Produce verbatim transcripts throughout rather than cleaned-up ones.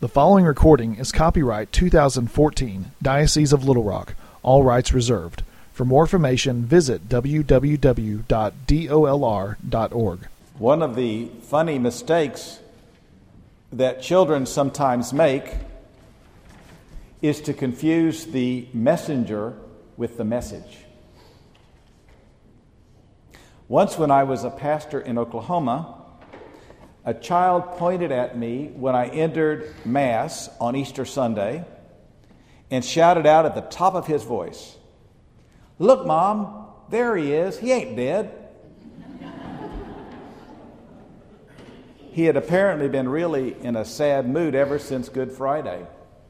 The following recording is copyright two thousand fourteen, Diocese of Little Rock. All rights reserved. For more information, visit w w w dot d o l r dot org. One of the funny mistakes that children sometimes make is to confuse the messenger with the message. Once when I was a pastor in Oklahoma, a child pointed at me when I entered Mass on Easter Sunday and shouted out at the top of his voice, "Look, Mom, there he is. He ain't dead." He had apparently been really in a sad mood ever since Good Friday.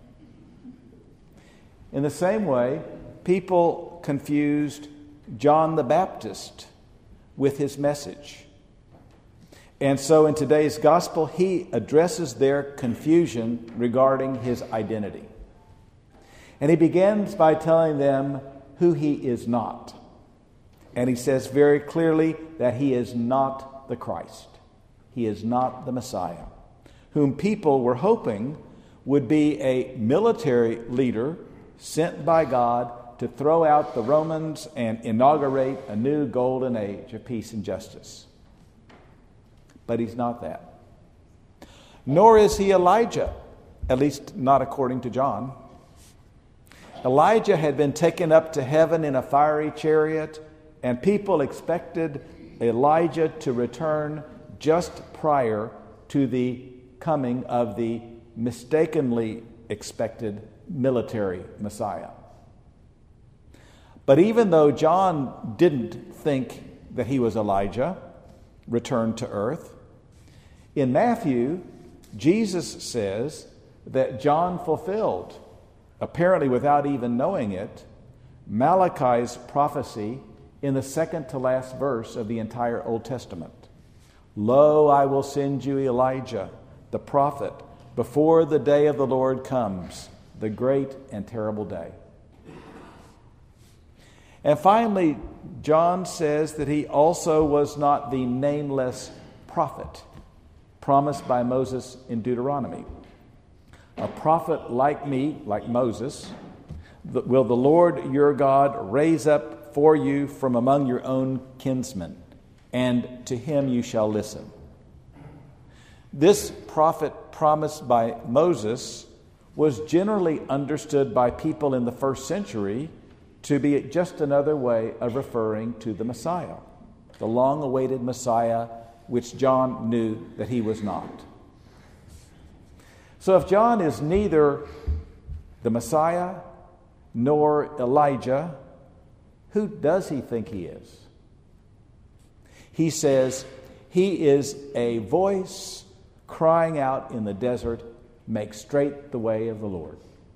In the same way, people confused John the Baptist with his message. And so in today's gospel, he addresses their confusion regarding his identity. And he begins by telling them who he is not. And he says very clearly that he is not the Christ. He is not the Messiah, whom people were hoping would be a military leader sent by God to throw out the Romans and inaugurate a new golden age of peace and justice. But he's not that. Nor is he Elijah, at least not according to John. Elijah had been taken up to heaven in a fiery chariot, and people expected Elijah to return just prior to the coming of the mistakenly expected military Messiah. But even though John didn't think that he was Elijah, returned to earth, in Matthew, Jesus says that John fulfilled, apparently without even knowing it, Malachi's prophecy in the second to last verse of the entire Old Testament. "Lo, I will send you Elijah, the prophet, before the day of the Lord comes, the great and terrible day." And finally, John says that he also was not the nameless prophet promised by Moses in Deuteronomy. "A prophet like me, like Moses, will the Lord your God raise up for you from among your own kinsmen, and to him you shall listen." This prophet promised by Moses was generally understood by people in the first century to be just another way of referring to the Messiah, the long-awaited Messiah, which John knew that he was not. So if John is neither the Messiah nor Elijah, who does he think he is? He says, he is a voice crying out in the desert, "Make straight the way of the Lord."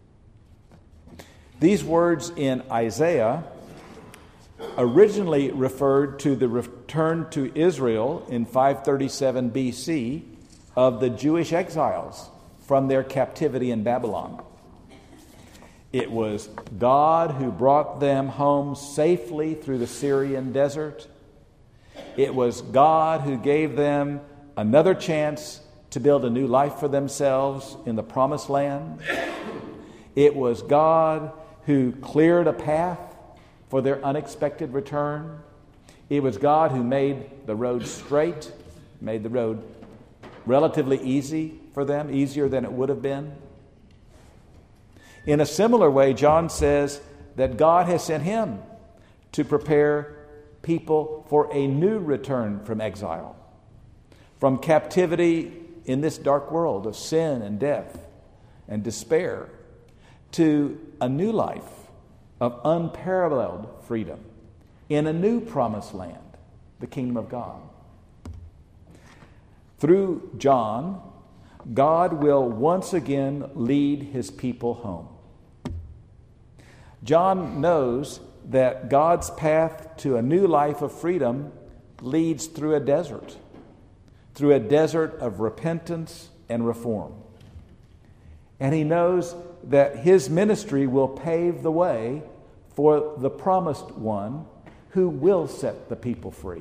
These words in Isaiah originally referred to the return to Israel in five thirty-seven B C of the Jewish exiles from their captivity in Babylon. It was God who brought them home safely through the Syrian desert. It was God who gave them another chance to build a new life for themselves in the Promised Land. It was God who cleared a path for their unexpected return. It was God who made the road straight, made the road relatively easy for them, easier than it would have been. In a similar way, John says that God has sent him to prepare people for a new return from exile, from captivity in this dark world of sin and death and despair, to a new life of unparalleled freedom in a new promised land, the kingdom of God. Through John, God will once again lead his people home. John knows that God's path to a new life of freedom leads through a desert, through a desert of repentance and reform. And he knows that his ministry will pave the way for the promised one who will set the people free.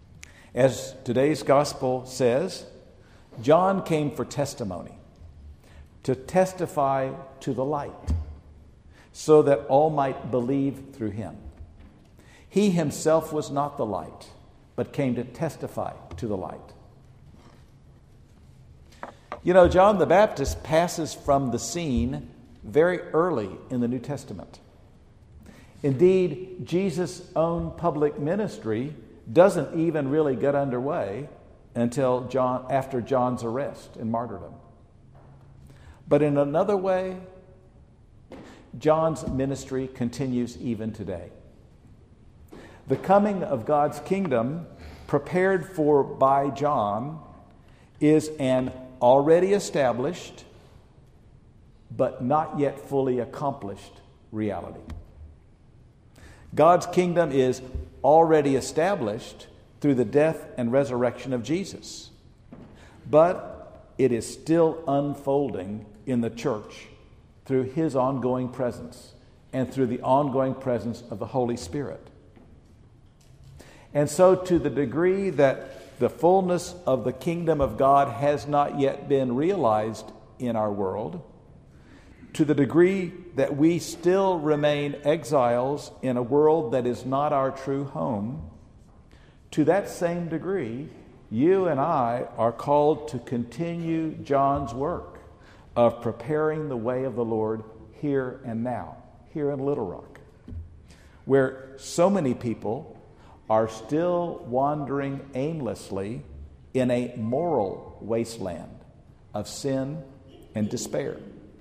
As today's gospel says, John came for testimony. to testify to the light, so that all might believe through him. He himself was not the light, but came to testify to the light. You know, John the Baptist passes from the scene very early in the New Testament. Indeed, Jesus' own public ministry doesn't even really get underway until John, after John's arrest and martyrdom. But in another way, John's ministry continues even today. The coming of God's kingdom, prepared for by John, is an already established but not yet fully accomplished reality. God's kingdom is already established through the death and resurrection of Jesus, but it is still unfolding in the church through his ongoing presence and through the ongoing presence of the Holy Spirit. And so, to the degree that the fullness of the kingdom of God has not yet been realized in our world, to the degree that we still remain exiles in a world that is not our true home, to that same degree, you and I are called to continue John's work of preparing the way of the Lord here and now, here in Little Rock, where so many people are still wandering aimlessly in a moral wasteland of sin and despair.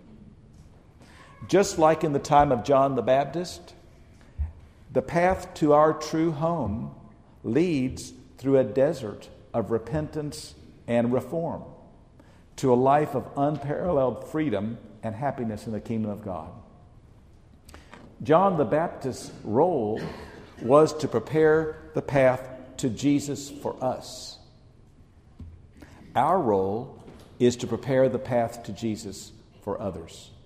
Just like in the time of John the Baptist, the path to our true home leads through a desert of repentance and reform to a life of unparalleled freedom and happiness in the kingdom of God. John the Baptist's role was to prepare the path to Jesus for us. Our role is to prepare the path to Jesus for others.